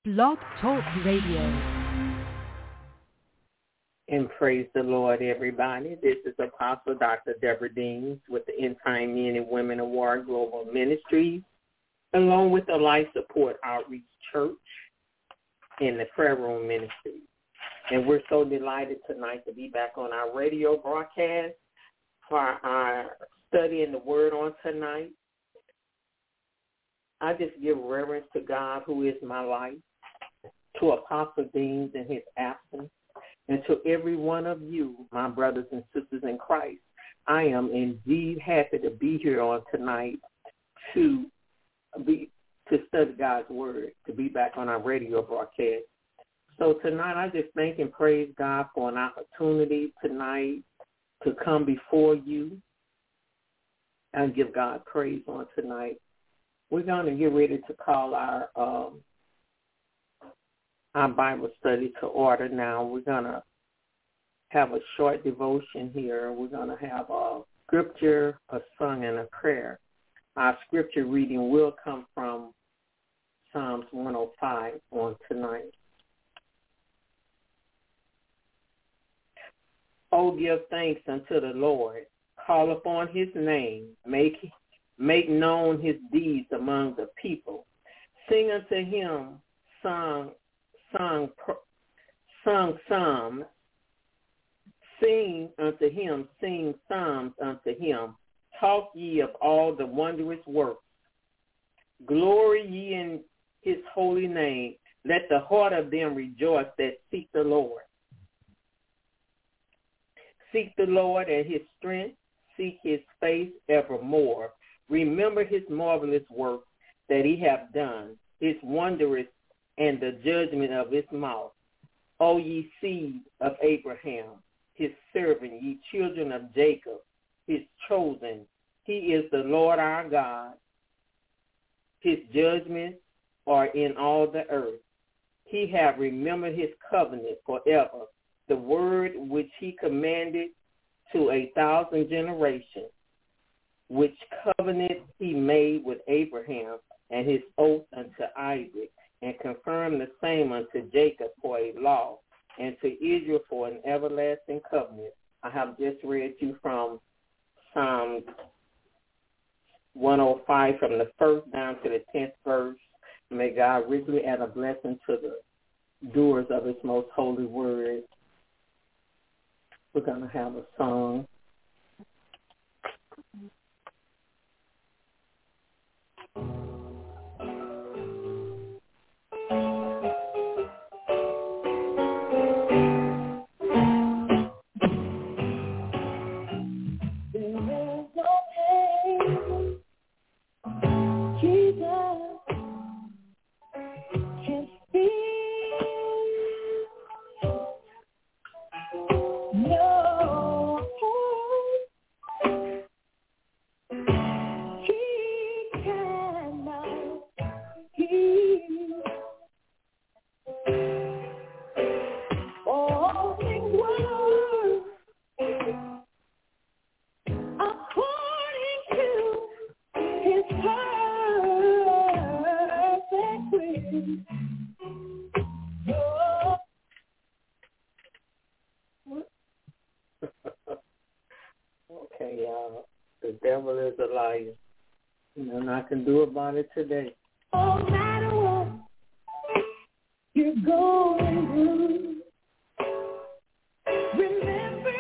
Blog Talk Radio. And praise the Lord, everybody. This is Apostle Dr. Deborah Deans with the End Time Men and Women of War Global Ministries, along with the Life Support Outreach Church and the Prayer Room Ministry. And we're so delighted tonight to be back on our radio broadcast for our study in the Word on tonight. I just give reverence to God, who is my life, to Apostle Deans in his absence, and to every one of you, my brothers and sisters in Christ. I am indeed happy to be here on tonight to study God's Word, to be back on our radio broadcast. So tonight I just thank and praise God for an opportunity tonight to come before you and give God praise on tonight. We're going to get ready to call our Bible study to order now. We're going to have a short devotion here. We're going to have a scripture, a song, and a prayer. Our scripture reading will come from Psalms 105 on tonight. Oh, give thanks unto the Lord. Call upon his name. Make known his deeds among the people. Sing unto him psalms. Sing unto him, sing psalms unto him. Talk ye of all the wondrous works. Glory ye in his holy name. Let the heart of them rejoice that seek the Lord. Seek the Lord and his strength. Seek his face evermore. Remember his marvelous works that he hath done, his wondrous and the judgment of his mouth. O ye seed of Abraham, his servant, ye children of Jacob, his chosen. He is the Lord our God. His judgments are in all the earth. He hath remembered his covenant forever, the word which he commanded to 1,000 generations, which covenant he made with Abraham and his oath unto Isaac, and confirmed the same unto Jacob for a law, and to Israel for an everlasting covenant. I have just read you from Psalm 105 from the 1st down to the 10th verse. May God richly add a blessing to the doers of his most holy word. We're going to have a song. Okay, y'all. The devil is a liar. Nothing I can do about it today. No matter what you're going through, remember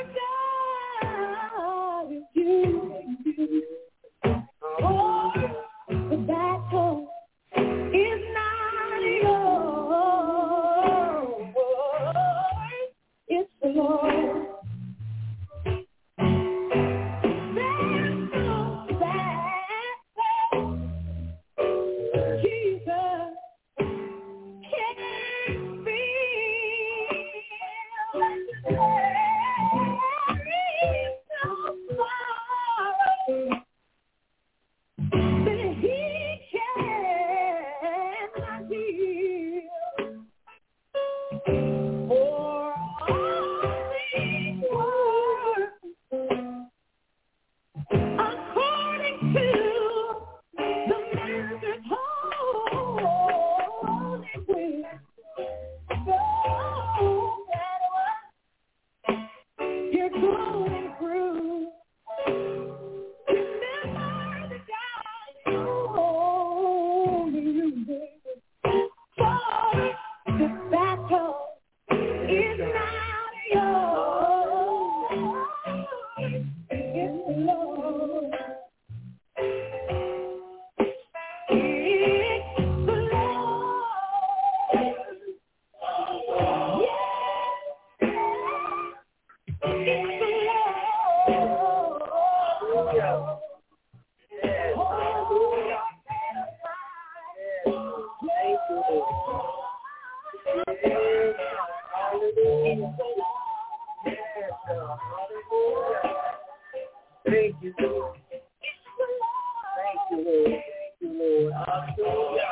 God is you. Oh, the battle is not yours. It's the Lord. Jesus can be Thank you, Lord. Thank you, Lord. Thank you, Lord. Hallelujah.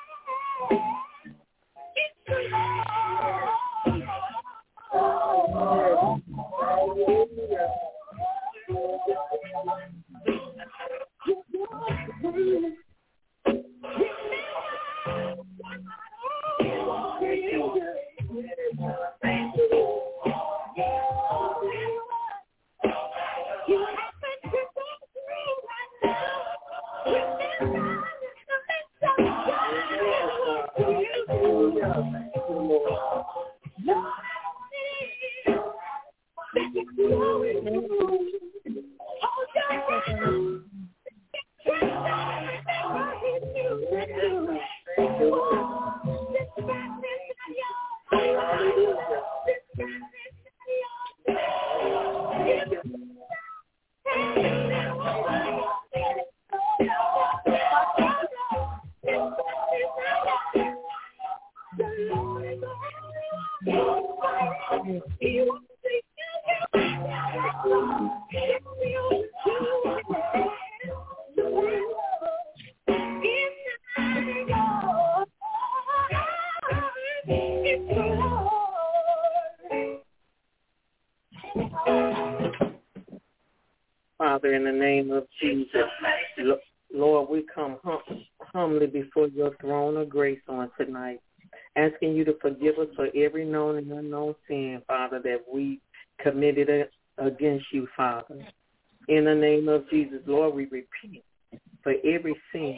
Father, in the name of Jesus, Lord, we come humbly before your throne of grace on tonight, asking you to forgive us for every known and unknown sin, Father, that we committed against you, Father. In the name of Jesus, Lord, we repent for every sin,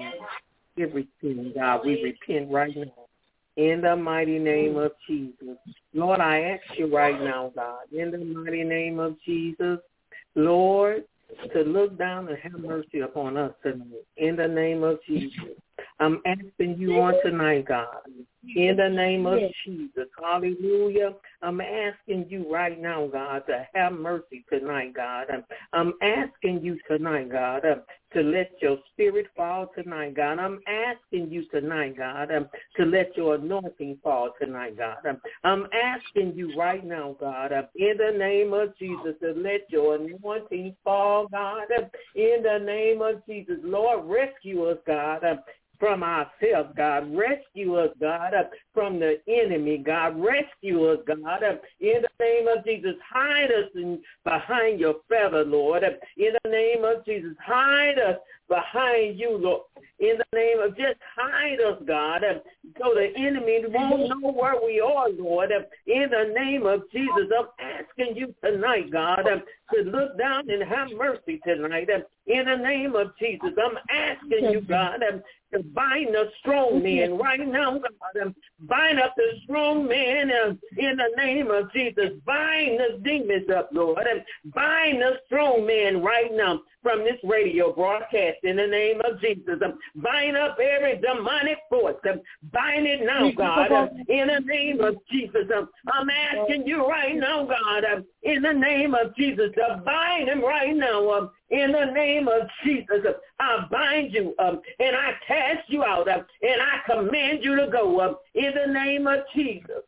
God. We repent right now. In the mighty name of Jesus. Lord, I ask you right now, God, in the mighty name of Jesus, Lord, to look down and have mercy upon us tonight. In the name of Jesus. I'm asking you on tonight, God, in the name of Jesus. Hallelujah. I'm asking you right now, God, to have mercy tonight, God. I'm asking you tonight, God, to let your spirit fall tonight, God. I'm asking you tonight, God, to let your anointing fall tonight, God. I'm asking you right now, God, in the name of Jesus, to let your anointing fall, God. In the name of Jesus, Lord, rescue us, God, from ourselves, God. Rescue us, God, from the enemy, God. Rescue us, God. In the name of Jesus, hide us behind your feather, Lord. In the name of Jesus, hide us behind you, Lord. In the name of, just hide us, God, so the enemy won't know where we are, Lord. In the name of Jesus, I'm asking you tonight, God, to look down and have mercy tonight. In the name of Jesus, I'm asking you, God, to bind the strong men right now, God. Bind up the strong men in the name of Jesus. Bind the demons up, Lord. Bind the strong men right now from this radio broadcast in the name of Jesus. Bind up every demonic force. Bind it now, God, in the name of Jesus. I'm asking you right now, God, in the name of Jesus, to bind him right now. In the name of Jesus, I bind you and I cast you out and I command you to go in the name of Jesus.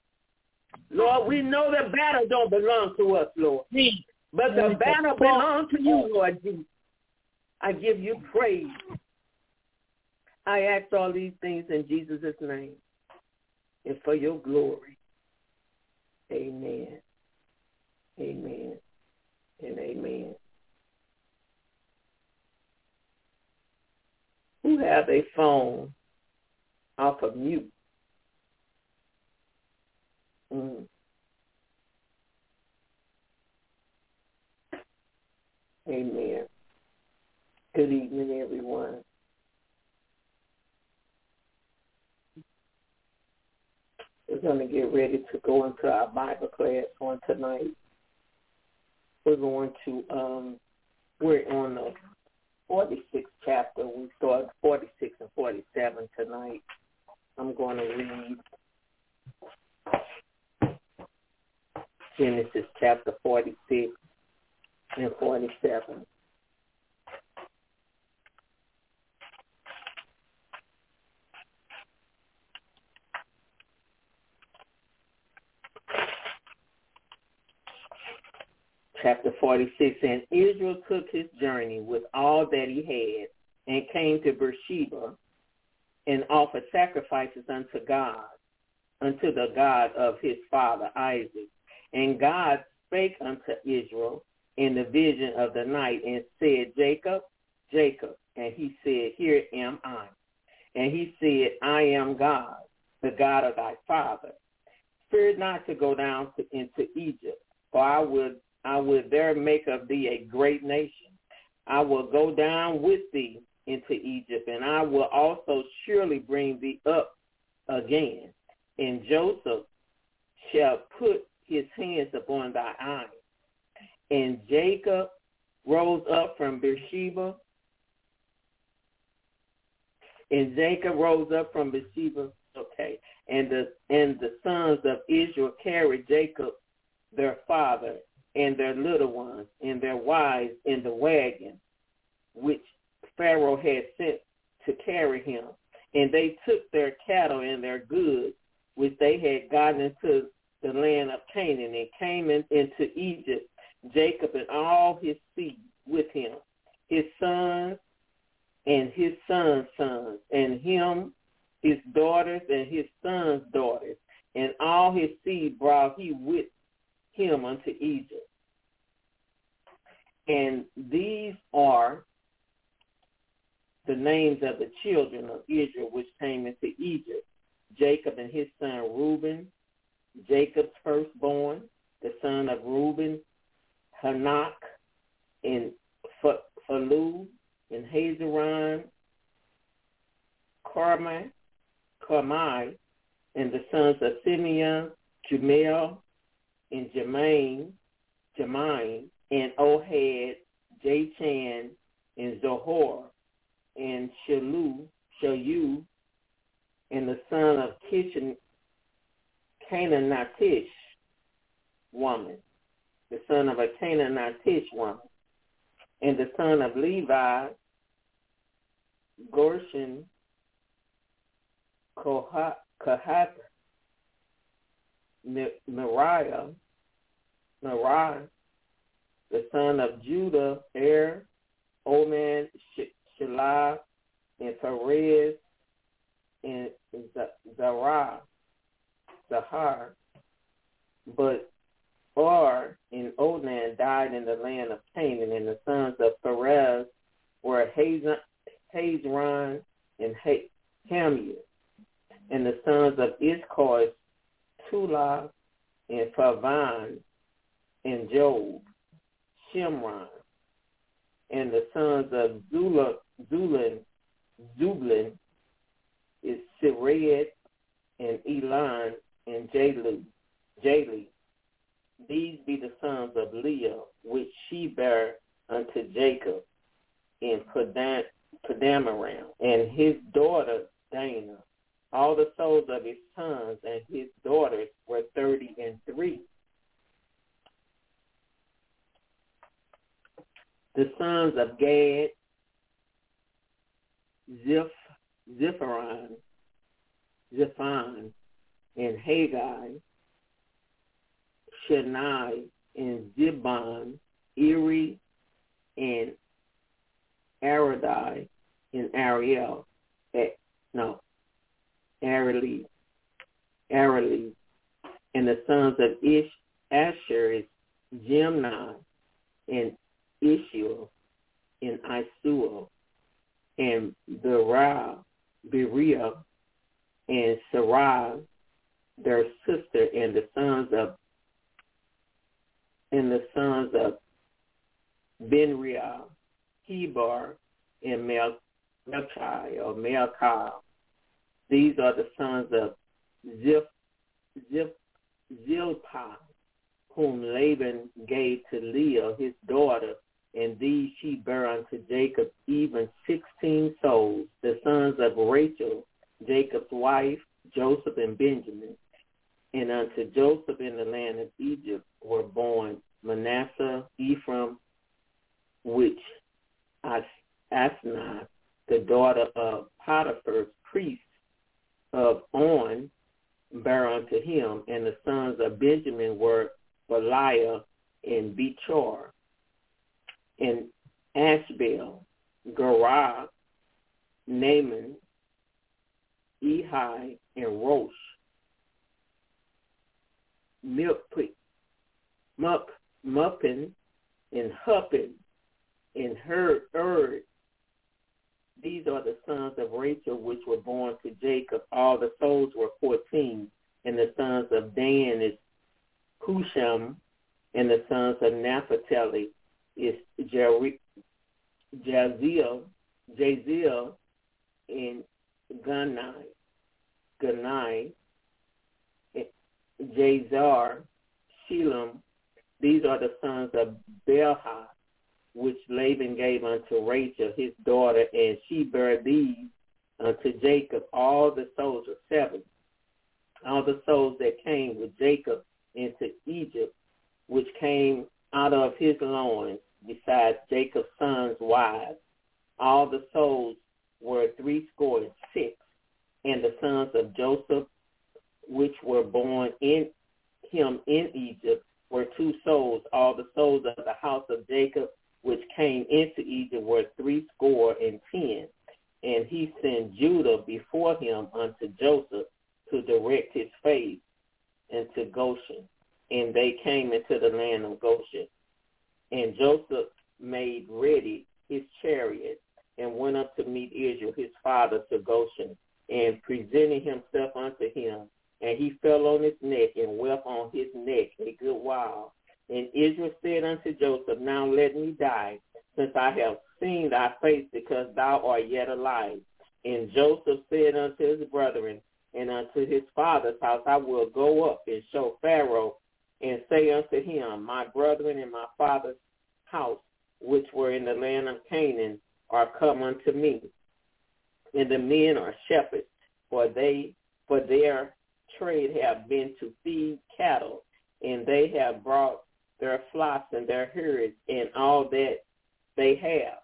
Lord, we know the battle don't belong to us, Lord, but the battle belongs to you, Lord Jesus. I give you praise. I ask all these things in Jesus' name and for your glory. Amen. Amen. And amen. Who have a phone off of mute? Amen. Good evening, everyone. We're going to get ready to go into our Bible class on tonight. We're going to, we're on the 46th chapter. We start 46 and 47 tonight. I'm going to read Genesis chapter 46 and 47. chapter 46, and Israel took his journey with all that he had and came to Beersheba and offered sacrifices unto the God of his father Isaac. And God spake unto Israel in the vision of the night and said, Jacob, Jacob. And he said, Here am I. And he said, I am God, the God of thy father. Fear not to go down into Egypt, for I would there make of thee a great nation. I will go down with thee into Egypt, and I will also surely bring thee up again. And Joseph shall put his hands upon thy eyes. And Jacob rose up from Beersheba. Okay. And the sons of Israel carried Jacob their father and their little ones and their wives in the wagon which Pharaoh had sent to carry him. And they took their cattle and their goods which they had gotten into the land of Canaan, and came into Egypt, Jacob and all his seed with him, his sons and his sons' sons, and him, his daughters and his sons' daughters, and all his seed brought he with him unto Egypt. And these are the names of the children of Israel which came into Egypt: Jacob and his son Reuben, Jacob's firstborn, the son of Reuben, Hanok, and Phalu, and Hazaron, Carmi, and the sons of Simeon, Jumel, and Jermain, and Ohad, Jachan, and Zohor, and Shayu, and the son of Canaanitish woman, the son of a Canaanitish woman, and the son of Levi, Gershon, Kohath, Merari, the son of Judah, Oman, Shelah, and Perez, and Zahar. But and Onan died in the land of Canaan, and the sons of Perez were Hezron and Hamir. And the sons of Issachar, Tula, and Pavan, and Job, Shimron. And the sons of Zublin is Sired, and Elon, and Jali. These be the sons of Leah, which she bare unto Jacob in Padamaram, and his daughter Dana. All the souls of his sons and his daughters were 33. The sons of Gad, Ziphan, and Haggai, Shani, and Zibon, Eri, and Aradai, and Ariel, Areli, and the sons of Asher is Jimni, and Ishuel, and Isuel, and Beriah, and Sarai, their sister, and the sons of Benriah, Heber, and Melchi. These are the sons of Zilpah, whom Laban gave to Leah his daughter, and these she bare unto Jacob, even 16 souls. The sons of Rachel, Jacob's wife, Joseph and Benjamin. And unto Joseph in the land of Egypt were born Manasseh, Ephraim, which Asnath, the daughter of Potiphar's priest of On, bare unto him. And the sons of Benjamin were Belial, and Bechor, and Ashbel, Gerah, Naaman, Ehi, and Rosh, Muppin, and Huppin, and Herd. These are the sons of Rachel, which were born to Jacob. All the souls were 14, and the sons of Dan is Husham, and the sons of Naphtali is Jaziel, and Gunai, Jazar, Shelam. These are the sons of Bilhah, which Laban gave unto Rachel, his daughter, and she bare these unto Jacob. All the souls were 7. All the souls that came with Jacob into Egypt, which came out of his loins, besides Jacob's sons' wives. All the souls were 66, and the sons of Joseph, which were born in him in Egypt, were 2 souls. All the souls of the house of Jacob, which came into Egypt, were 70, and he sent Judah before him unto Joseph to direct his face into Goshen, and they came into the land of Goshen. And Joseph made ready his chariot and went up to meet Israel his father to Goshen, and presented himself unto him, and he fell on his neck and wept on his neck a good while. And Israel said unto Joseph, Now let me die, since I have seen thy face, because thou art yet alive. And Joseph said unto his brethren and unto his father's house, I will go up and show Pharaoh, and say unto him, My brethren and my father's house, which were in the land of Canaan, are come unto me. And the men are shepherds, for their trade have been to feed cattle, and they have brought their flocks and their herds and all that they have.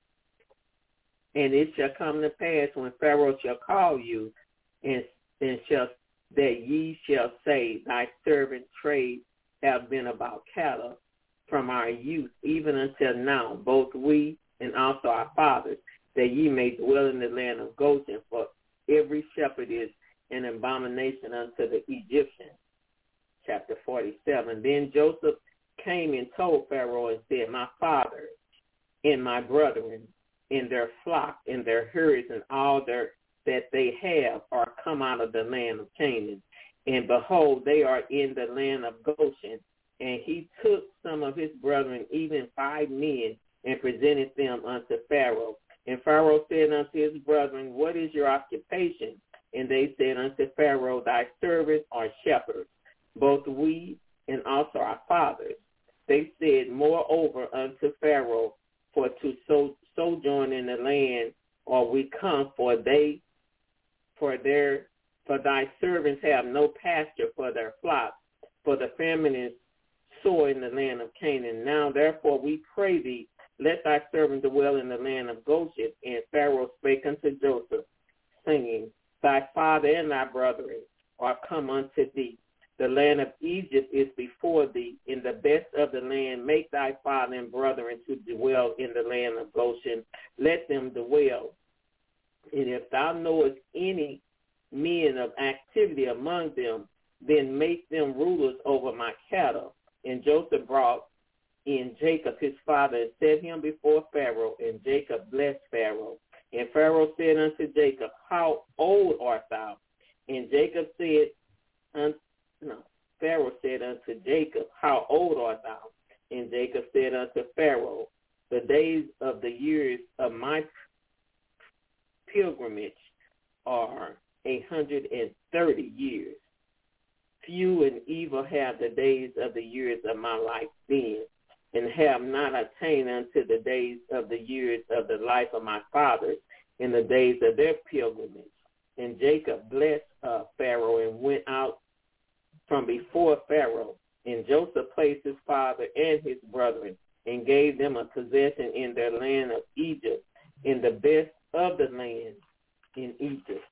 And it shall come to pass when Pharaoh shall call you, and shall that ye shall say, Thy servant trade have been about cattle from our youth even until now, both we and also our fathers, that ye may dwell in the land of Goshen, for every shepherd is an abomination unto the Egyptians. Chapter 47. Then Joseph came and told Pharaoh and said, My father and my brethren and their flock and their herds and all that they have are come out of the land of Canaan. And behold, they are in the land of Goshen. And he took some of his brethren, even 5 men, and presented them unto Pharaoh. And Pharaoh said unto his brethren, What is your occupation? And they said unto Pharaoh, Thy servants are shepherds, both we and also our fathers. They said, Moreover, unto Pharaoh, for to sojourn in the land are we come, for thy servants have no pasture for their flocks, for the famine is sore in the land of Canaan. Now therefore we pray thee, let thy servant dwell in the land of Goshen. And Pharaoh spake unto Joseph, saying, Thy father and thy brethren are come unto thee. The land of Egypt is before thee. In the best of the land make thy father and brethren to dwell in the land of Goshen. Let them dwell. And if thou knowest any men of activity among them, then make them rulers over my cattle. And Joseph brought in Jacob his father and set him before Pharaoh, and Jacob blessed Pharaoh. And Pharaoh said unto Jacob, How old art thou? And Pharaoh said unto Jacob, How old art thou? And Jacob said unto Pharaoh, The days of the years of my pilgrimage are 130 years. Few and evil have the days of the years of my life been, and have not attained unto the days of the years of the life of my fathers in the days of their pilgrimage. And Jacob blessed Pharaoh and went out from before Pharaoh. And Joseph placed his father and his brethren and gave them a possession in their land of Egypt, in the best of the land in Egypt,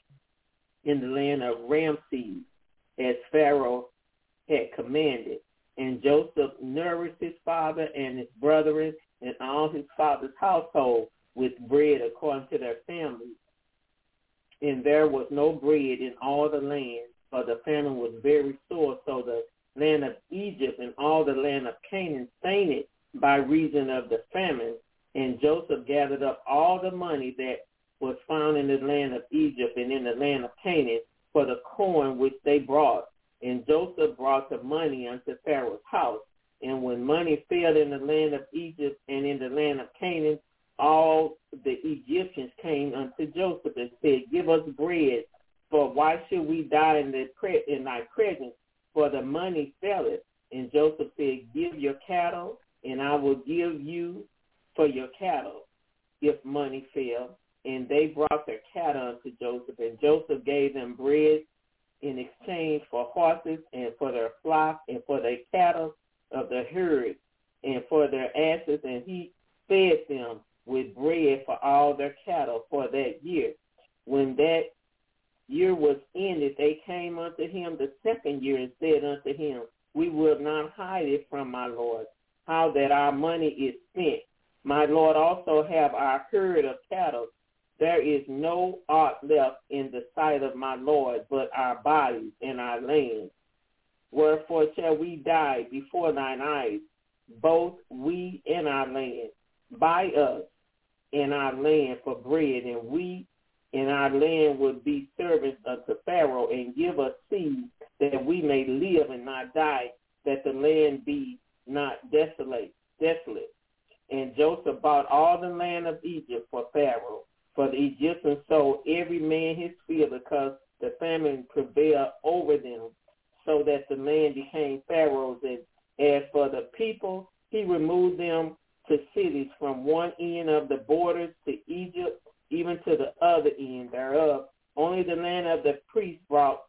in the land of Ramses, as Pharaoh had commanded. And Joseph nourished his father and his brethren and all his father's household with bread according to their families. And there was no bread in all the land, for the famine was very sore. So the land of Egypt and all the land of Canaan fainted by reason of the famine. And Joseph gathered up all the money that was found in the land of Egypt and in the land of Canaan for the corn which they brought. And Joseph brought the money unto Pharaoh's house. And when money failed in the land of Egypt and in the land of Canaan, all the Egyptians came unto Joseph and said, Give us bread, for why should we die in thy presence? For the money faileth. And Joseph said, Give your cattle, and I will give you for your cattle, if money fail. And they brought their cattle unto Joseph, and Joseph gave them bread in exchange for horses and for their flock and for their cattle of the herd and for their asses, and he fed them with bread for all their cattle for that year. When that year was ended, they came unto him the second year and said unto him, We will not hide it from my Lord, how that our money is spent. My Lord also have our herd of cattle. There is no aught left in the sight of my Lord but our bodies and our land. Wherefore shall we die before thine eyes, both we and our land? Buy us and our land for bread, and we and our land will be servants unto Pharaoh, and give us seed that we may live and not die, that the land be not desolate. And Joseph bought all the land of Egypt for Pharaoh. For the Egyptians sold every man his field, because the famine prevailed over them, so that the land became Pharaoh's. And as for the people, he removed them to cities from one end of the borders to Egypt, even to the other end thereof. Only the land of the priests bought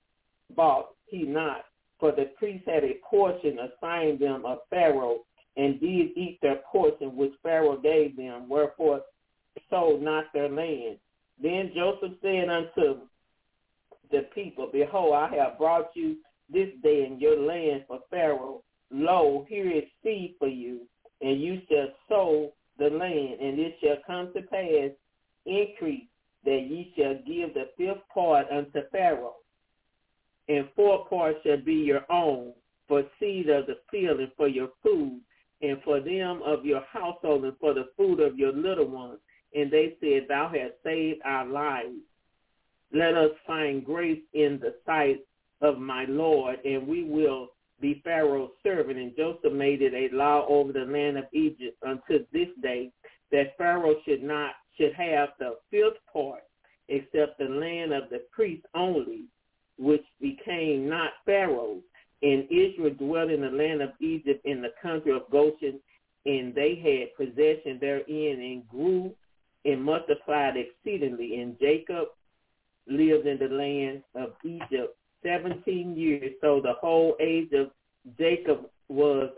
he not, for the priests had a portion assigned them of Pharaoh, and did eat their portion which Pharaoh gave them, wherefore sold not their land. Then Joseph said unto the people, Behold, I have brought you this day in your land for Pharaoh. Lo, here is seed for you, and you shall sow the land, and it shall come to pass, increase, that ye shall give the fifth part unto Pharaoh, and 4 parts shall be your own, for seed of the field and for your food, and for them of your household and for the food of your little ones. And they said, Thou hast saved our lives. Let us find grace in the sight of my Lord, and we will be Pharaoh's servant. And Joseph made it a law over the land of Egypt unto this day, that Pharaoh should have the 5th part, except the land of the priests only, which became not Pharaoh's. And Israel dwelt in the land of Egypt in the country of Goshen, and they had possession therein, and grew and multiplied exceedingly. And Jacob lived in the land of Egypt 17 years. So the whole age of Jacob was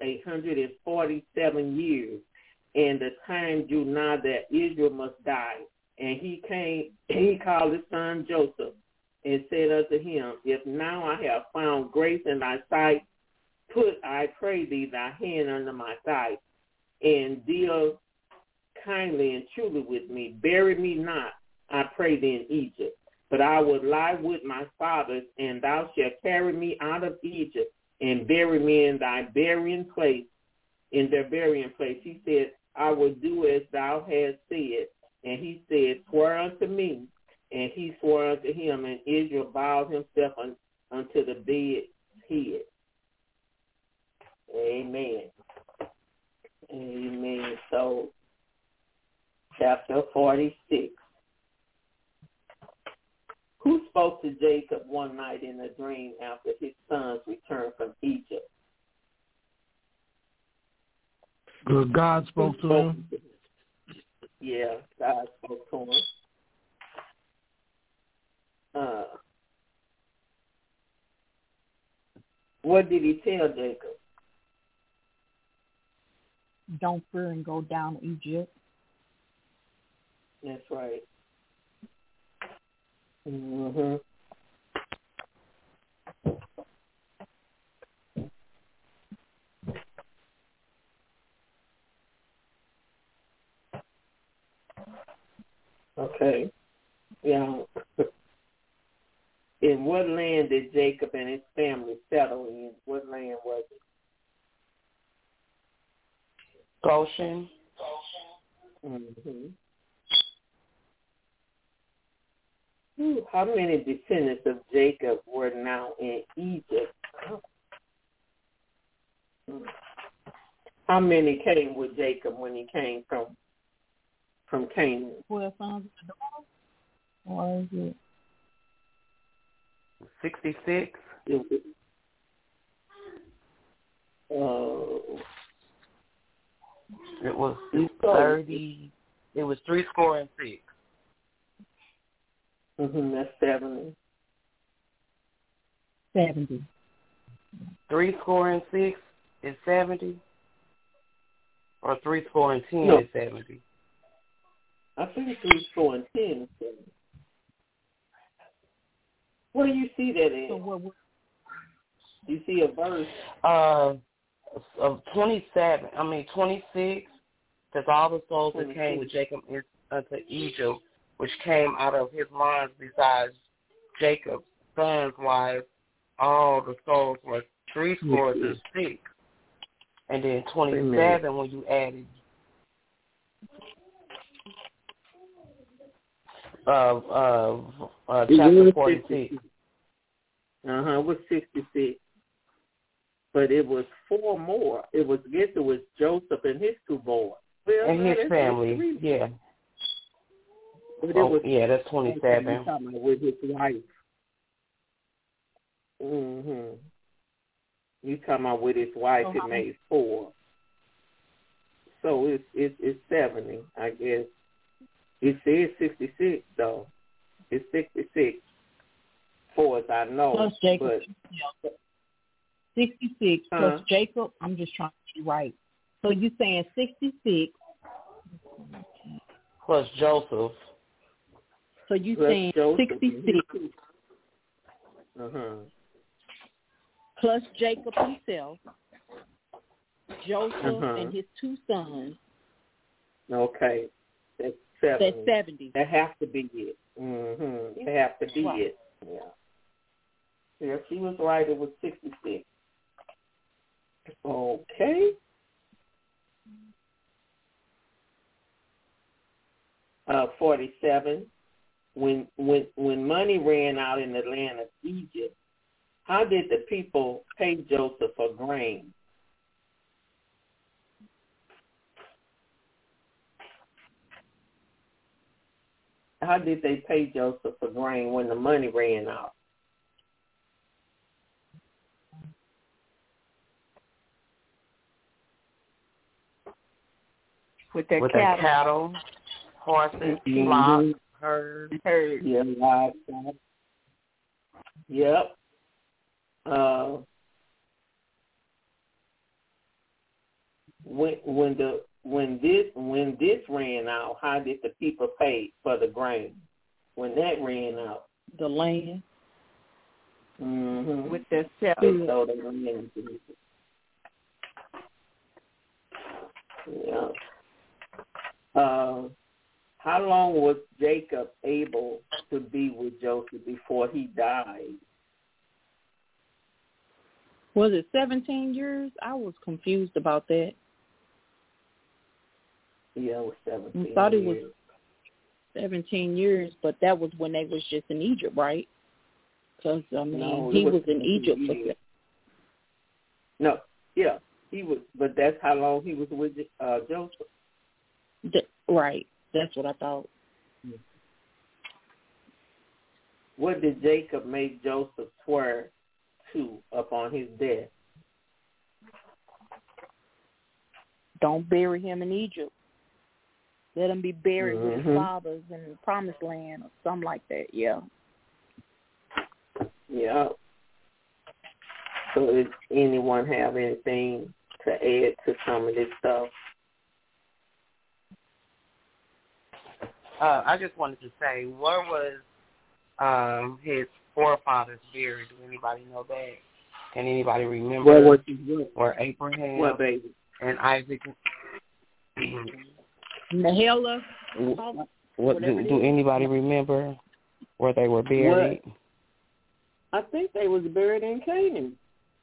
147 years. And the time drew nigh that Israel must die. And he called his son Joseph, and said unto him, If now I have found grace in thy sight, put, I pray thee, thy hand under my thigh, and deal kindly and truly with me. Bury me not, I pray thee, in Egypt, but I will lie with my fathers, and thou shalt carry me out of Egypt, and bury me in thy burying place, in their burying place. He said, I will do as thou hast said. And he said, Swear unto me. And he swore unto him, and Israel bowed himself unto the bed's head. Amen. Amen. So, chapter 46. Who spoke to Jacob one night in a dream after his sons returned from Egypt? God spoke to him? Yeah, God spoke to him. What did he tell Jacob? Don't fear and go down to Egypt. That's right. Mm-hmm. Okay. Yeah. In what land did Jacob and his family settle in? What land was it? Goshen. Mm-hmm. How many descendants of Jacob were now in Egypt? How many came with Jacob when he came from Canaan? 12 sons and a daughter? Or is it? 66. It was 30. It was 66. That's 70. 70. 66 is 70, or 10 No. is 70. I think 10 is 70. Where do you see that in? So what? You see a verse? Of 27. 26. Because all the souls that came with Jacob into Egypt, which came out of his lines besides Jacob's son's wives, all the souls were 66. And then 27 when you added chapter 46. It was 66. But it was 4 more. It was Joseph and his 2 boys. Well, and his family, yeah. But that's 27. With his wife. You talking about with his wife? It made 4. So it's 70, I guess. It says 66 though. It's 66, far as I know. Plus Jacob. But 66 plus Jacob. I'm just trying to be right. So you're saying 66 plus Joseph. So you're saying 66 plus Jacob himself, Joseph and his 2 sons. Okay, that's 70. That's 70. That has to be it. That has to be it. Yeah, she was right. It was 66. Okay. 47. When money ran out in the land of Egypt, how did the people pay Joseph for grain? How did they pay Joseph for grain when the money ran out? With their cattle, horses, flocks, herds. Yeah, livestock. Yep. When this ran out, how did the people pay for the grain? When that ran out, the land. With their self. Yeah. How long was Jacob able to be with Joseph before he died? Was it 17 years? I was confused about that. Yeah, it was 17 I thought it was 17 years, but that was when they was just in Egypt, right? Because, he was in Egypt. No, yeah, he was, but that's how long he was with Joseph. Right, that's what I thought. What did Jacob make Joseph swear to upon his death? Don't bury him in Egypt. Let him be buried with his fathers in the promised land or something like that, yeah. Yeah. So does anyone have anything to add to some of this stuff? I just wanted to say, where was his forefathers buried? Do anybody know that? Can anybody remember where Abraham and Isaac? Mahela. What do anybody remember where they were buried? What? I think they was buried in Canaan.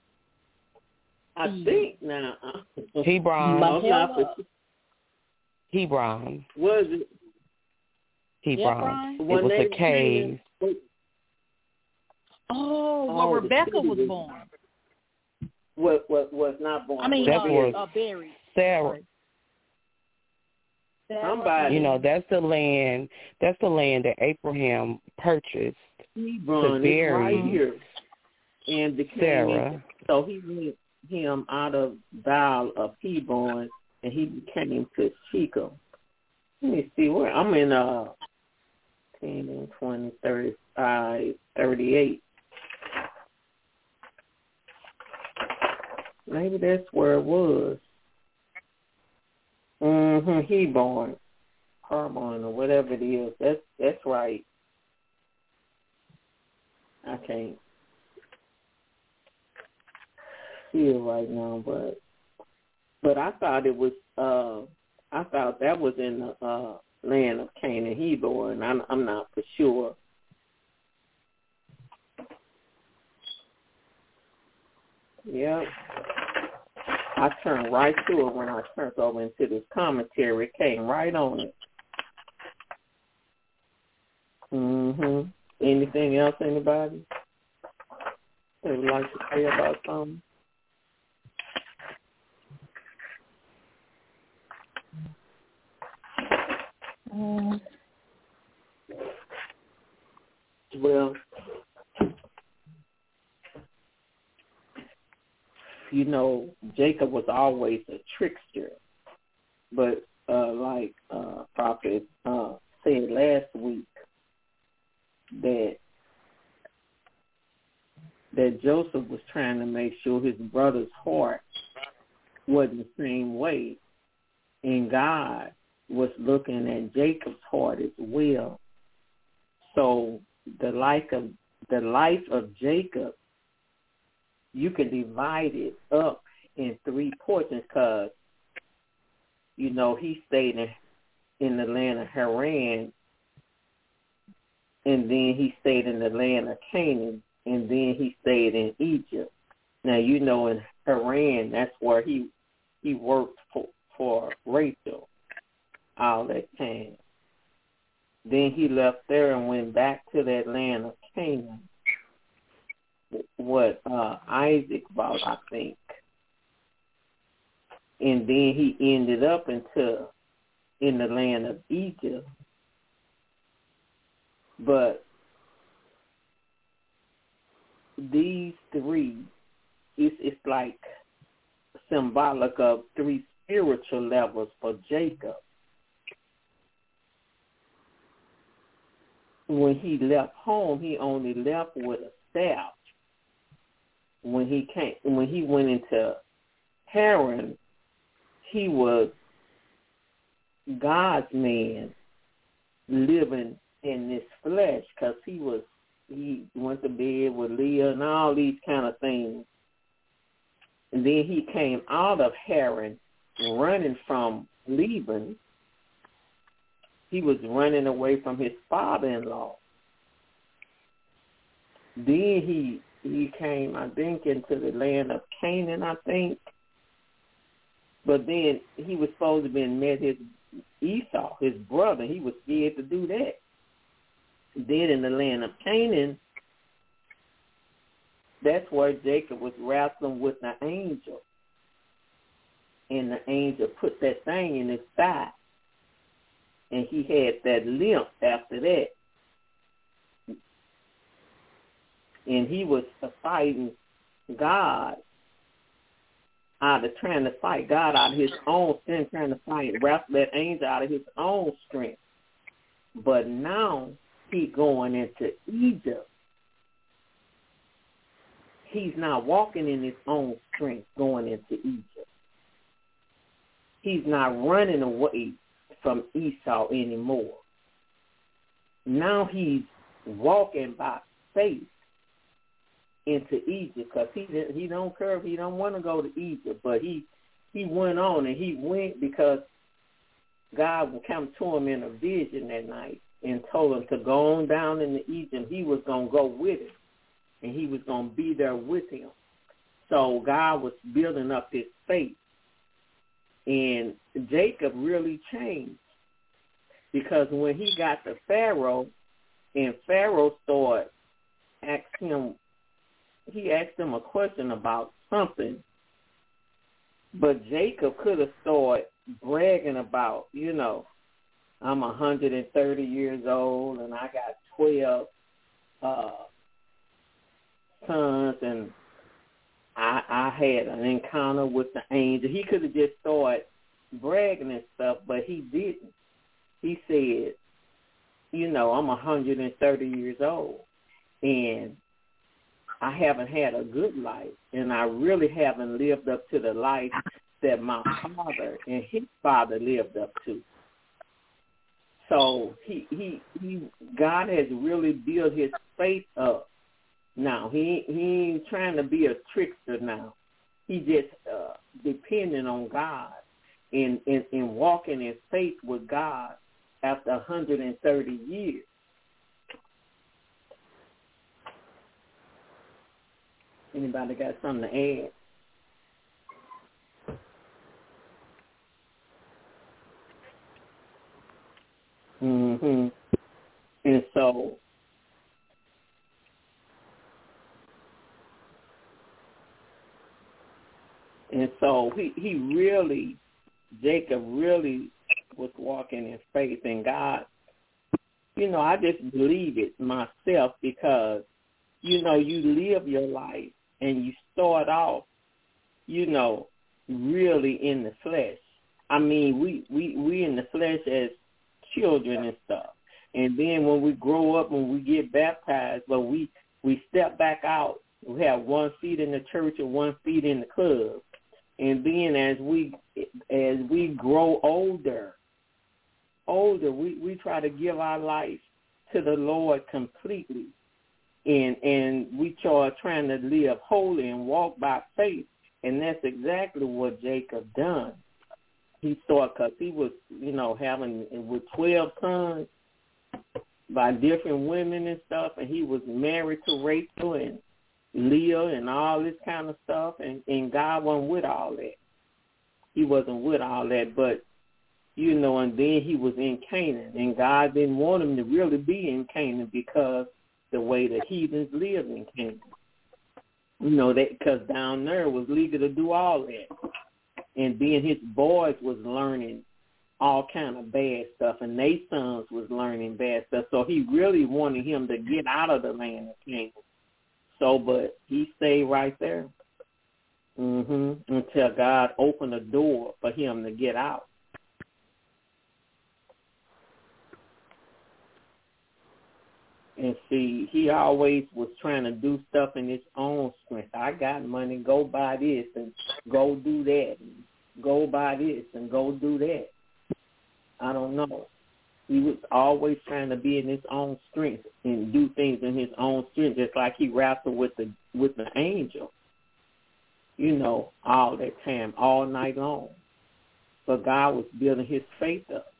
I think now. Hebron. Hebron. Was it? Hebron. It was a cave. Where Rebecca was born. What was not born? I mean, buried. Sarah. Somebody. You know, that's the land that Abraham purchased Hebron to bury right here. And the Sarah. So he went him out of Baal of Hebron, and he became to Shechem. Let me see where I'm in 10, 20, 35, 38. Maybe that's where it was. Hebron, Harmon, or whatever it is. That's right. I can't see it right now, but I thought it was. I thought that was in the land of Canaan, Hebron. I'm not for sure. Yep. I turned right to it when I turned over into this commentary. It came right on it. Anything else, anybody? They would like to say about something? Well, you know, Jacob was always a trickster, but like Prophet said last week, that Joseph was trying to make sure his brother's heart wasn't the same way, and God was looking at Jacob's heart as well. So the life of Jacob, you can divide it up in 3 portions, because, you know, he stayed in the land of Haran, and then he stayed in the land of Canaan, and then he stayed in Egypt. Now, you know, in Haran, that's where he worked for Rachel all that time. Then he left there and went back to that land of Canaan, what Isaac bought, I think. And then he ended up in the land of Egypt. But these 3, it's like symbolic of 3 spiritual levels for Jacob. When he left home, he only left with a staff. When he went into Haran, he was God's man living in this flesh, because he went to bed with Leah and all these kind of things. And then he came out of Haran running from Laban. He was running away from his father-in-law. Then he came, I think, into the land of Canaan, I think. But then he was supposed to have met his Esau, his brother. He was scared to do that. Then in the land of Canaan, that's where Jacob was wrestling with the angel. And the angel put that thing in his thigh. And he had that limp after that. And he was fighting God trying to fight God out of his own strength, trying to wrestle that angel out of his own strength. But now he's going into Egypt. He's not walking in his own strength going into Egypt. He's not running away from Esau anymore. Now he's walking by faith into Egypt, because he don't care if he don't want to go to Egypt, but he went on, and he went because God would come to him in a vision that night and told him to go on down into Egypt. He was going to go with him, and he was going to be there with him. So God was building up his faith. And Jacob really changed, because when he got to Pharaoh, and Pharaoh started he asked him a question about something, but Jacob could have started bragging about, I'm 130 years old and I got 12 sons, and I had an encounter with the angel. He could have just started bragging and stuff, but he didn't. He said, I'm 130 years old, and I haven't had a good life, and I really haven't lived up to the life that my father and his father lived up to. So God has really built his faith up. Now, he ain't trying to be a trickster now. He just depending on God and walking in faith with God after 130 years. Anybody got something to add? Mm-hmm. And so he really, Jacob really was walking in faith in God. I just believe it myself, because, you live your life and you start off, really in the flesh. I mean, we in the flesh as children and stuff. And then when we grow up, when we get baptized, but we step back out. We have 1 feet in the church and 1 feet in the club. And then as we grow older, we try to give our life to the Lord completely. And we are trying to live holy and walk by faith. And that's exactly what Jacob done. He started, because he was, having with 12 sons by different women and stuff, and he was married to Rachel and Leah and all this kind of stuff, and God wasn't with all that. He wasn't with all that, but, and then he was in Canaan, and God didn't want him to really be in Canaan because the way the heathens lived in Canaan. Because down there was legal to do all that. And then his boys was learning all kind of bad stuff, and their sons was learning bad stuff. So he really wanted him to get out of the land of Canaan. So, but he stayed right there until God opened a door for him to get out. And see, he always was trying to do stuff in his own strength. I got money, go buy this and go do that. And go buy this and go do that. I don't know. He was always trying to be in his own strength and do things in his own strength, just like he wrestled with the angel, all that time, all night long. But God was building his faith up.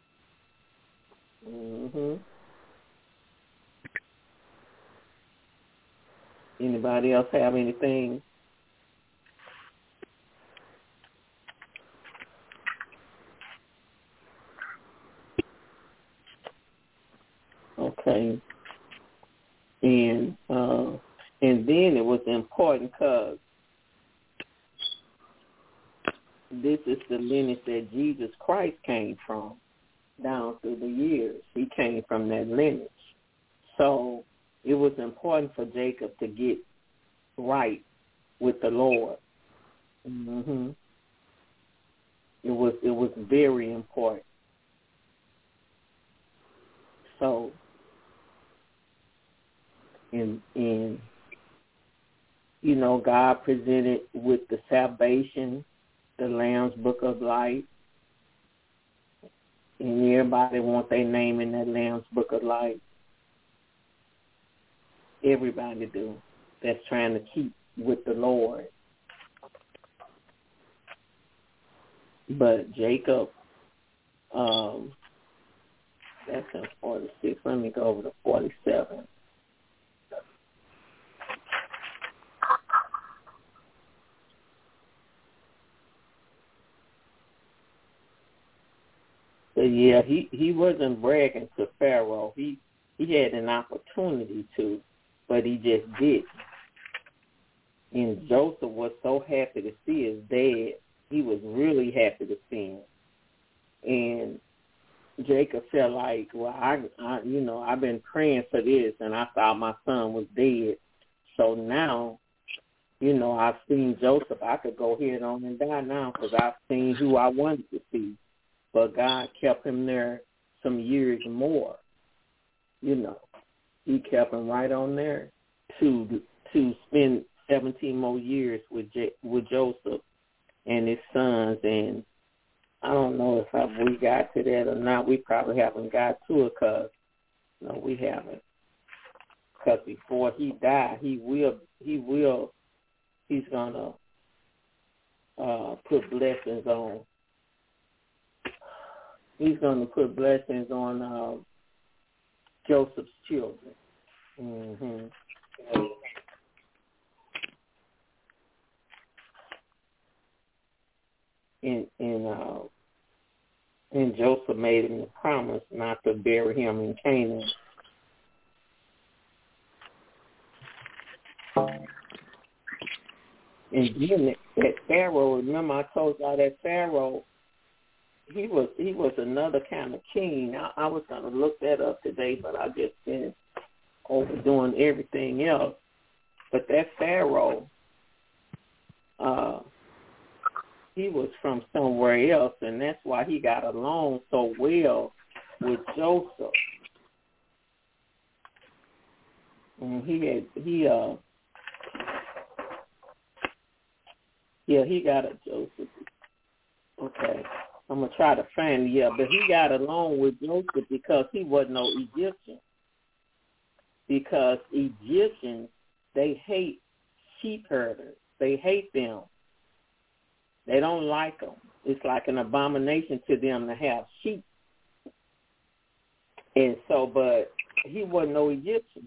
Anybody else have anything? Okay. And then it was important because this is the lineage that Jesus Christ came from down through the years. He came from that lineage. So it was important for Jacob to get right with the Lord. It was very important. So, and God presented with the salvation, the Lamb's Book of Life, and everybody want their name in that Lamb's Book of Life. Everybody do. That's trying to keep with the Lord. But Jacob That's in 46. Let me go over to 47. So yeah, he wasn't bragging to Pharaoh. He had an opportunity to, but he just didn't. And Joseph was so happy to see his dad. He was really happy to see him. And Jacob felt like, well, I've been praying for this, and I thought my son was dead. So now, I've seen Joseph. I could go ahead on and die now because I've seen who I wanted to see. But God kept him there some years more. He kept him right on there to spend 17 more years with Joseph and his sons. And I don't know if we got to that or not. We probably haven't got to it because, no, we haven't. Because before he died, he's going to put blessings on. He's going to put blessings on Joseph's children. Mm-hmm. And Joseph made him the promise not to bury him in Canaan. And then that Pharaoh, remember I told y'all that Pharaoh, he was another kind of king. I was going to look that up today, but I just been overdoing everything else. But that Pharaoh, he was from somewhere else, and that's why he got along so well with Joseph. And he got a Joseph. Okay. I'm going to try to find it, but he got along with Joseph because he wasn't no Egyptian. Because Egyptians, they hate sheep herders. They hate them. They don't like them. It's like an abomination to them to have sheep. And so, but he wasn't no Egyptian.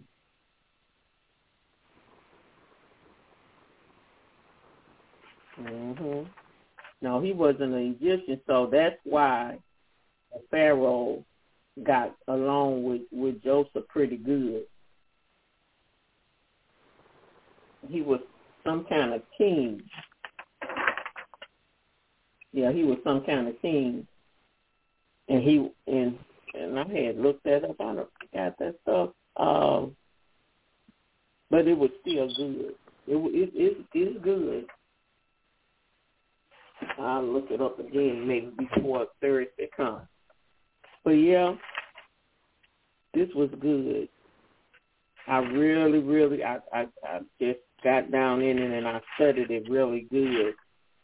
Mm-hmm. No, he wasn't an Egyptian, so that's why Pharaoh got along with Joseph pretty good. He was some kind of king. Yeah, he was some kind of king. And I had looked that up. I forgot that stuff. But it was still good. It's good. I'll look it up again maybe before Thursday comes. But yeah, this was good. I really, I just got down in it and I studied it really good.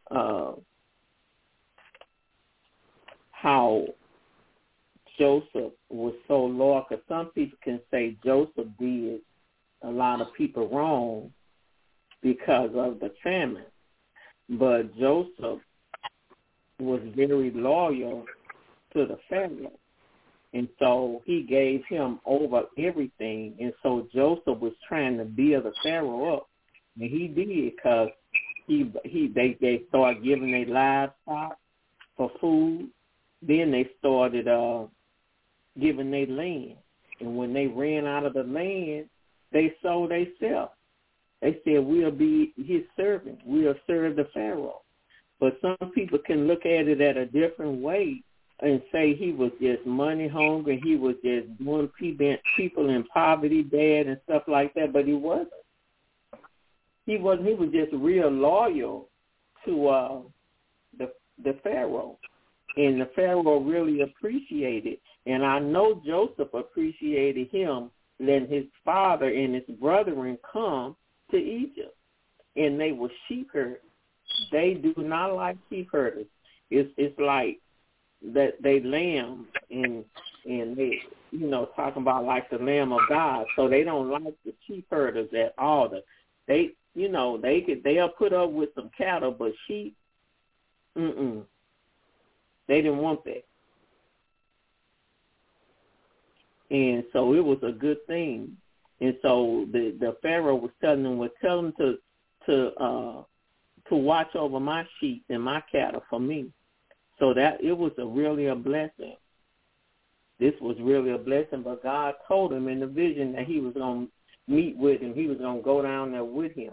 How Joseph was so loyal, because some people can say Joseph did a lot of people wrong because of the famine. But Joseph was very loyal to the family. And so he gave him over everything. And so Joseph was trying to build the Pharaoh up. And he did because they started giving their livestock for food. Then they started giving their land. And when they ran out of the land, they sold themselves. They said, we'll be his servant. We'll serve the Pharaoh. But some people can look at it at a different way and say he was just money hungry. He was just doing people in poverty bad and stuff like that. But he wasn't. He wasn't. He was just real loyal to the Pharaoh. And the Pharaoh really appreciated. And I know Joseph appreciated him letting his father and his brethren come to Egypt. And they were sheep herders. They do not like sheep herders. It's like that they lamb and they, talking about like the Lamb of God. So they don't like the sheep herders at all. They'll put up with some cattle, but sheep, they didn't want that. And so it was a good thing. And so the Pharaoh was telling them, tell them to watch over my sheep and my cattle for me. So that it was really a blessing. This was really a blessing, but God told him in the vision that he was going to meet with him. He was going to go down there with him.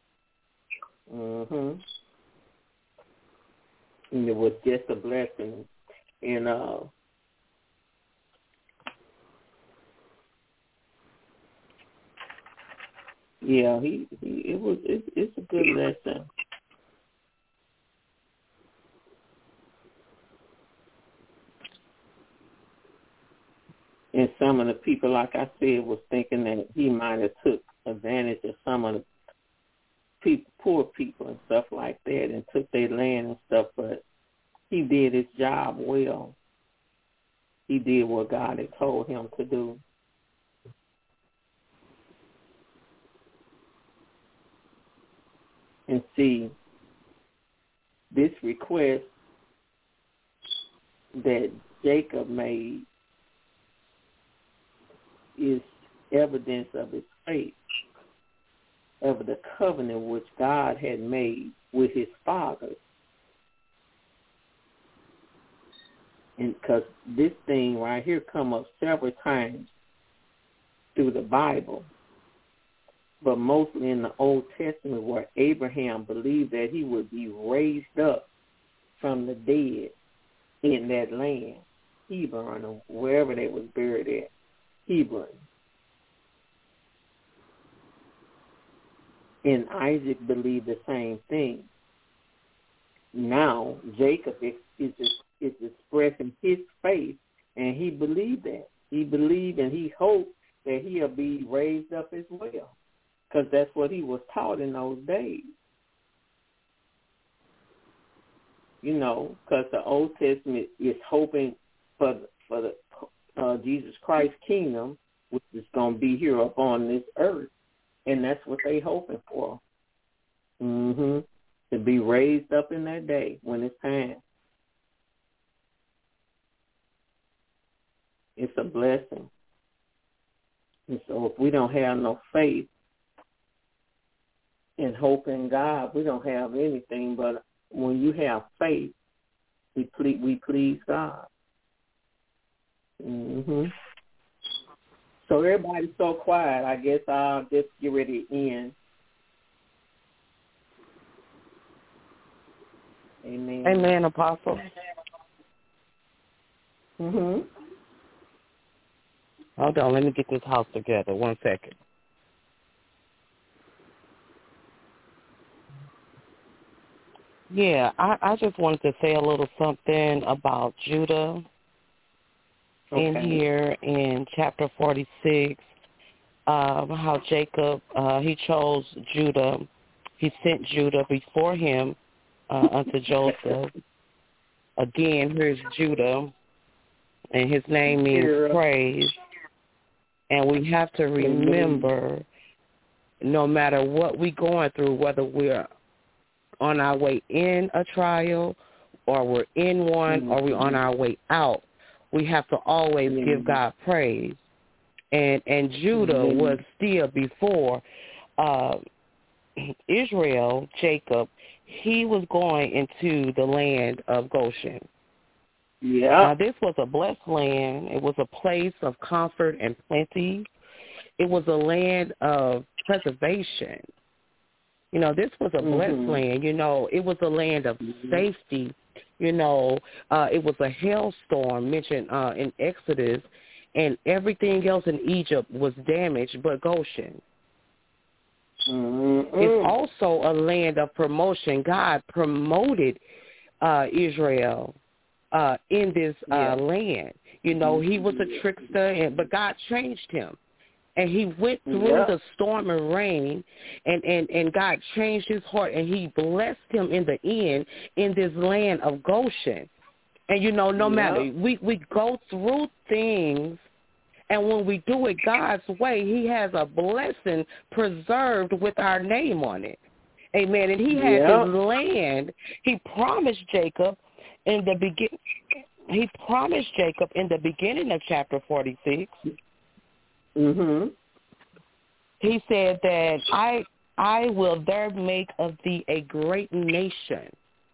And it was just a blessing. And yeah, it's a good lesson. And some of the people, like I said, was thinking that he might have took advantage of some of the people, poor people and stuff like that, and took their land and stuff, but he did his job well. He did what God had told him to do. And see, this request that Jacob made is evidence of his faith, of the covenant which God had made with his fathers. And because this thing right here come up several times through the Bible, but mostly in the Old Testament, where Abraham believed that he would be raised up from the dead in that land, Hebron, or wherever they was buried at, Hebron. And Isaac believed the same thing. Now Jacob is expressing his faith, and he believed that. He believed and he hoped that he'll be raised up as well, because that's what he was taught in those days. You know, because the Old Testament is hoping for the Jesus Christ's kingdom, which is going to be here upon this earth, and that's what they hoping for. To be raised up in that day when it's time. It's a blessing. And so if we don't have no faith and hope in God, we don't have anything. But when you have faith, we please God. So everybody's so quiet. I guess I'll just get ready to end. Amen. Amen, Apostle. Hold on, let me get this house together. 1 second. Yeah, I just wanted to say a little something about Judah in here in chapter 46, how Jacob, he chose Judah. He sent Judah before him unto Joseph. Again, here's Judah, and his name means praise. And we have to remember, no matter what we're going through, whether we're on our way in a trial or we're in one or we're on our way out, we have to always give God praise. And Judah was still before Israel, Jacob, he was going into the land of Goshen. Yeah. Now, this was a blessed land. It was a place of comfort and plenty. It was a land of preservation. You know, this was a blessed land. You know, it was a land of safety. You know, it was a hailstorm mentioned in Exodus, and everything else in Egypt was damaged but Goshen. It's also a land of promotion. God promoted Israel in this land. You know, he was a trickster, but God changed him. And he went through the storm and rain, and God changed his heart, and he blessed him in the end in this land of Goshen. And, you know, no matter, we go through things, and when we do it God's way, he has a blessing preserved with our name on it. Amen. And he had his land. He promised Jacob in the beginning of chapter 46 Mhm. He said that I will there make of thee a great nation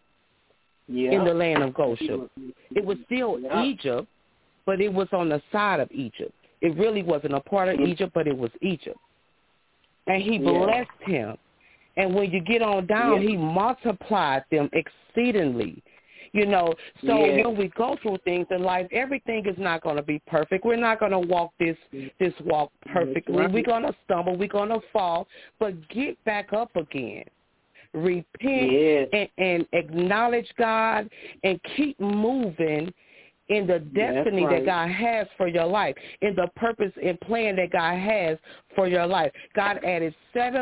in the land of Goshen. It was still Egypt, but it was on the side of Egypt. It really wasn't a part of Egypt, but it was Egypt. And he blessed him. And when you get on down, he multiplied them exceedingly. You know, so when we go through things in life, everything is not going to be perfect. We're not going to walk this walk perfectly. Right. We're going to stumble. We're going to fall. But get back up again. Repent and acknowledge God and keep moving in the destiny that God has for your life, in the purpose and plan that God has for your life. God added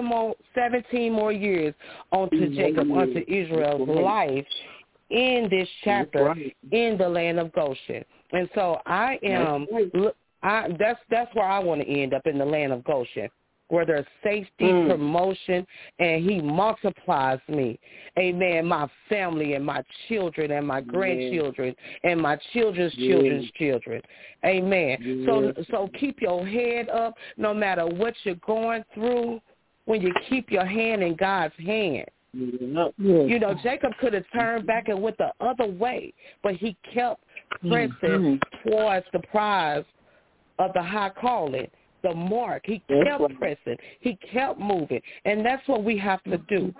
17 more years onto Jacob, onto Israel's life in this chapter in the land of Goshen. And so I am, that's where I want to end up, in the land of Goshen, where there's safety, promotion, and he multiplies me. Amen. My family and my children and my grandchildren and my children's children's children. Amen. So keep your head up no matter what you're going through, when you keep your hand in God's hand. You know, Jacob could have turned back and went the other way, but he kept pressing towards the prize of the high calling, the mark. He kept pressing. He kept moving. And that's what we have to do.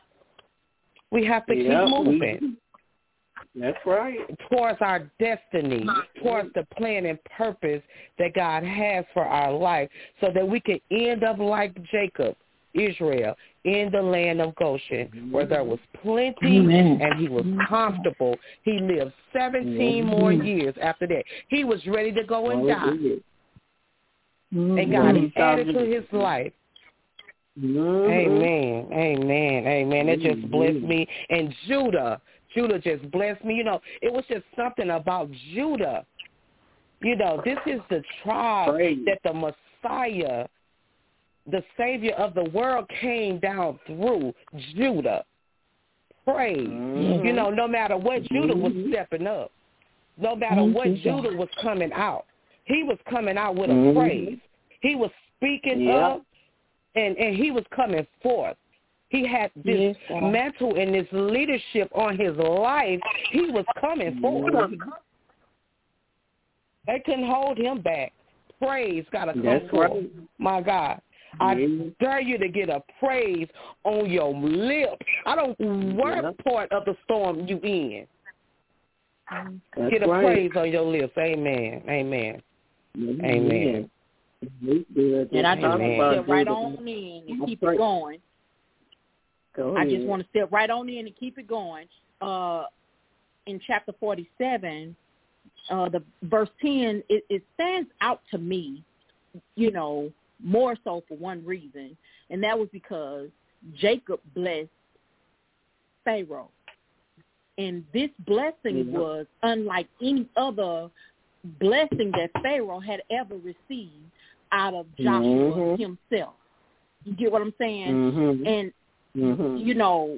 We have to keep moving. That's right. Towards our destiny, towards the plan and purpose that God has for our life, so that we can end up like Jacob, Israel, in the land of Goshen, where there was plenty and he was comfortable. He lived 17 more years after that. He was ready to go and die. And God added to his life. Amen. Amen. Amen. It just blessed me. And Judah just blessed me. You know, it was just something about Judah. You know, this is the tribe that the Messiah, the Savior of the world, came down through. Judah. Praise. You know, no matter what, Judah was stepping up. No matter what, Judah was coming out. He was coming out with a praise. He was speaking up, and he was coming forth. He had this mantle and this leadership on his life. He was coming forth. They couldn't hold him back. Praise got to come forth. My God. I dare you to get a praise on your lips. I don't what part of the storm you in. Get a praise on your lips. Amen. Amen. Amen. And I just want to step right on in and keep it going. I just want to step right on in and keep it going. In chapter 47, the verse 10, it stands out to me, you know, more so for one reason, and that was because Jacob blessed Pharaoh. And this blessing was unlike any other blessing that Pharaoh had ever received out of Joshua himself. You get what I'm saying? And, you know,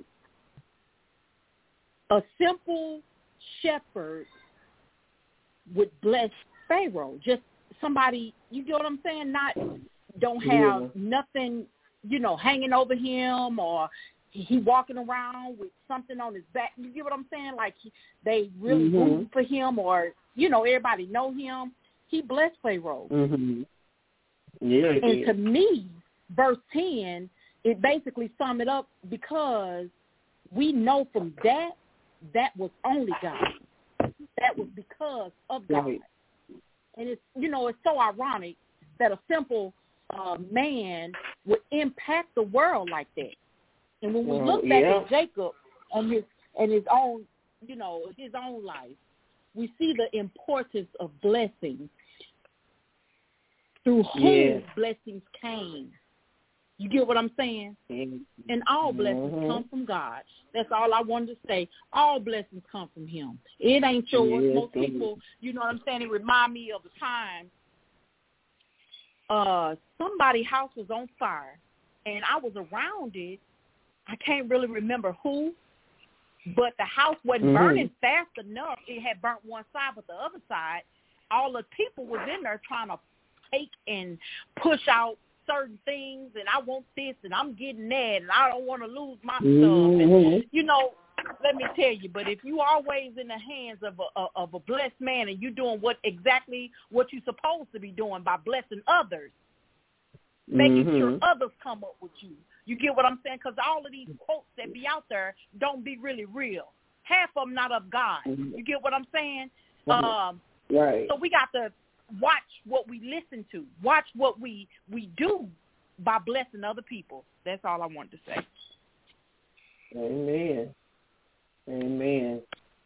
a simple shepherd would bless Pharaoh. Just somebody, you get what I'm saying? Don't have nothing, you know, hanging over him, or he walking around with something on his back. You get what I'm saying? Like they really root for him, or, you know, everybody know him. He blessed Pharaoh. And to me, verse 10, it basically summed it up, because we know from that was only God. That was because of God. And it's, you know, it's so ironic that a simple man would impact the world like that. And when we look back at Jacob and his own, you know, his own life, we see the importance of blessings, through whom blessings came. You get what I'm saying? And all blessings come from God. That's all I wanted to say. All blessings come from him. It ain't yours. Most people, you know what I'm saying, it remind me of the time somebody's house was on fire, and I was around it. I can't really remember who, but the house wasn't burning fast enough. It had burnt one side, but the other side, all the people was in there trying to take and push out certain things, and I want this, and I'm getting that, and I don't want to lose my stuff. And, you know, let me tell you, but if you always in the hands of a blessed man and you're doing exactly what you're supposed to be doing by blessing others, making sure others come up with you. You get what I'm saying? Because all of these quotes that be out there don't be really real. Half of them not of God. You get what I'm saying? Right. So we got to watch what we listen to, watch what we do by blessing other people. That's all I wanted to say. Amen. Amen.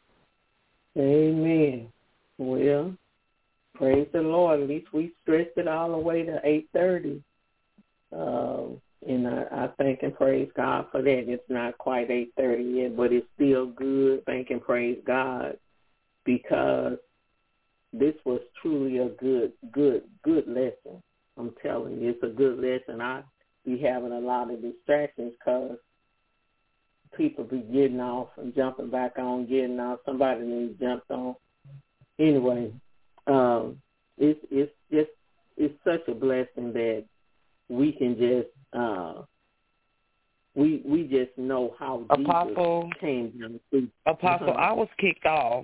Amen. Well, praise the Lord. At least we stretched it all the way to 8:30. And I thank and praise God for that. It's not quite 8:30 yet, but it's still good. Thank and praise God, because this was truly a good lesson. I'm telling you, it's a good lesson. I be having a lot of distractions because people be getting off and jumping back on, getting off. Somebody needs jumped on. Anyway, it's such a blessing that we can just we just know how Apostle, Jesus came down through. Apostle, I was kicked off.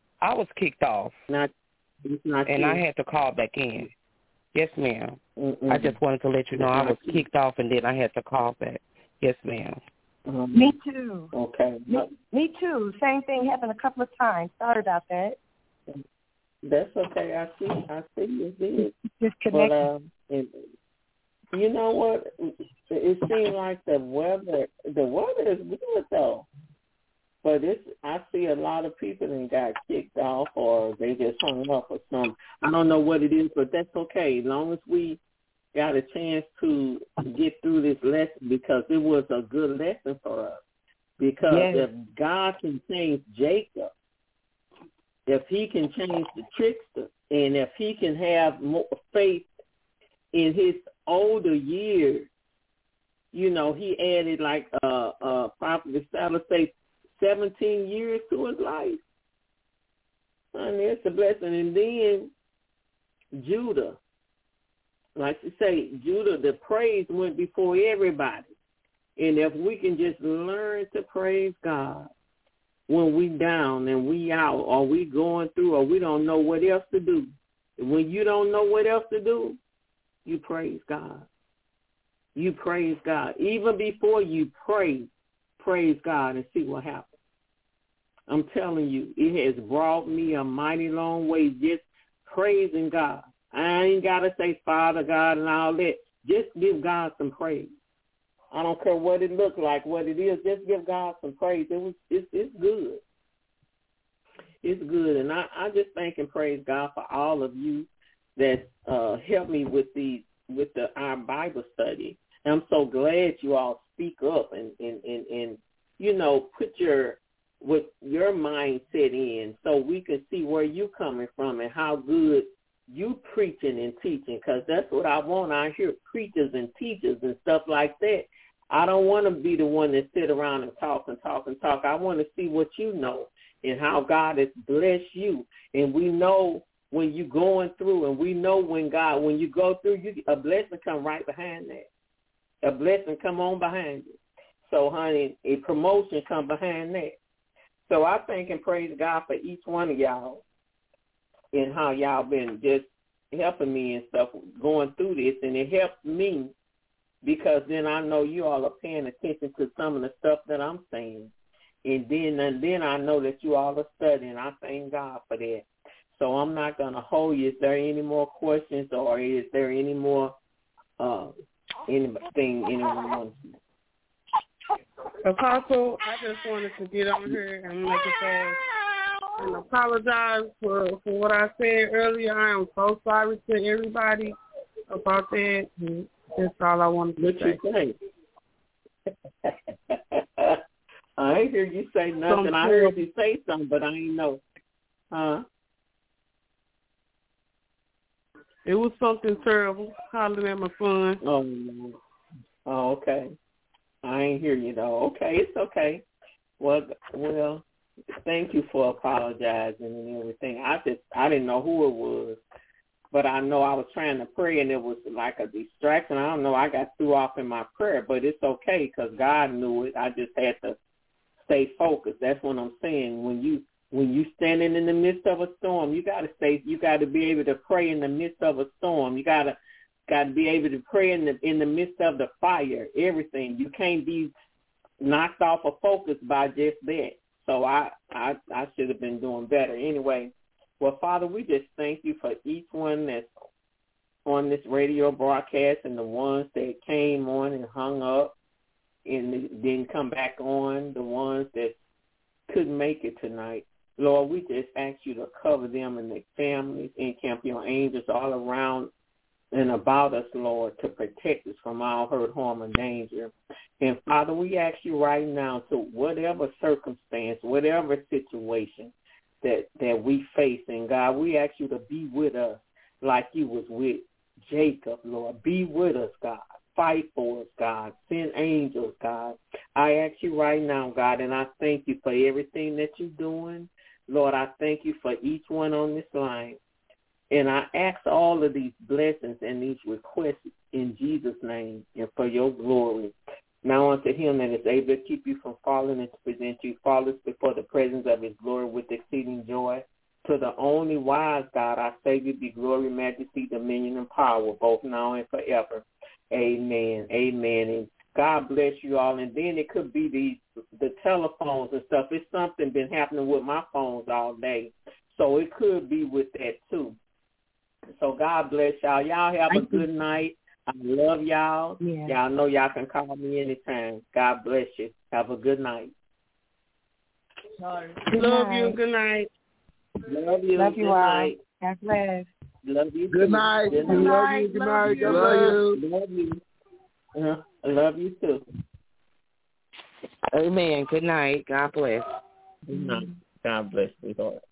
It's not and you. I had to call back in. Yes, ma'am. Mm-mm. I just wanted to let you know I was kicked off, and then I had to call back. Yes, ma'am. Me too. Okay. Me too. Same thing happened a couple of times. Sorry about that. That's okay. I see you did. Disconnected. But you know what? It seems like the weather is good though. But I see a lot of people that got kicked off, or they just hung up or something. I don't know what it is, but that's okay. As long as we got a chance to get through this lesson, because it was a good lesson for us. Because if God can change Jacob, if he can change the trickster, and if he can have more faith in his older years, you know, he added like Prophet Salah say 17 years to his life. And it's a blessing. And then Judah, like you say, Judah, the praise went before everybody. And if we can just learn to praise God when we down and we out, or we going through, or we don't know what else to do. When you don't know what else to do, you praise God. You praise God. Even before you praise God and see what happens. I'm telling you, it has brought me a mighty long way just praising God. I ain't got to say Father God and all that. Just give God some praise. I don't care what it looks like, what it is. Just give God some praise. It's good. It's good. And I just thank and praise God for all of you that helped me with our Bible study. And I'm so glad you all speak up and you know, put your mindset in, so we can see where you coming from and how good you preaching and teaching, because that's what I want. I hear preachers and teachers and stuff like that. I don't want to be the one that sit around and talk. I want to see what you know and how God has blessed you. And we know when you're going through, and we know when you go through, a blessing come right behind that. A blessing come on behind it. So, honey, a promotion come behind that. So I thank and praise God for each one of y'all and how y'all been just helping me and stuff going through this. And it helps me because then I know you all are paying attention to some of the stuff that I'm saying. And then I know that you all are studying. I thank God for that. So I'm not going to hold you. Is there any more questions, or is there any more anything anyone wants to know? Apostle, I just wanted to get on here and make a fast and apologize for what I said earlier. I am so sorry to everybody about that. That's all I wanted to say. What you say? I ain't hear you say nothing. I heard you say something, but I ain't know. Huh? It was something terrible. Hollering at my son. Oh, okay. I ain't hear you though. Okay, it's okay. Well, thank you for apologizing and everything. I didn't know who it was. but I know I was trying to pray, and it was like a distraction. I don't know. I got threw off in my prayer, but it's okay because God knew it. I just had to stay focused. That's what I'm saying. When you standing in the midst of a storm, you got to be able to pray in the midst of a storm. You got to be able to pray in the midst of the fire. Everything. You can't be knocked off of focus by just that. So I should have been doing better. Anyway, well, Father, we just thank you for each one that's on this radio broadcast and the ones that came on and hung up and didn't come back on, the ones that couldn't make it tonight. Lord, we just ask you to cover them and their families, encamp your angels all around and about us, Lord, to protect us from all hurt, harm, and danger. And, Father, we ask you right now to whatever circumstance, whatever situation that we face, and, God, we ask you to be with us like you was with Jacob, Lord. Be with us, God. Fight for us, God. Send angels, God. I ask you right now, God, and I thank you for everything that you're doing. Lord, I thank you for each one on this line. And I ask all of these blessings and these requests in Jesus' name and for your glory. Now unto him that is able to keep you from falling and to present you faultless before the presence of his glory with exceeding joy. To the only wise God, our Savior, be glory, majesty, dominion, and power, both now and forever. Amen. Amen. And God bless you all. And then it could be the telephones and stuff. It's something been happening with my phones all day. So it could be with that too. So God bless y'all. Y'all have a good night. I love y'all. Yeah. Y'all know y'all can call me anytime. God bless you. Have a good night. Love you. Good night. Love you. Love you good all. Night. God bless. Love you. Good night. Good night. Love you. Good night. God bless. Love you. I love you too. Amen. Good night. God bless. Good night. God bless you, Lord.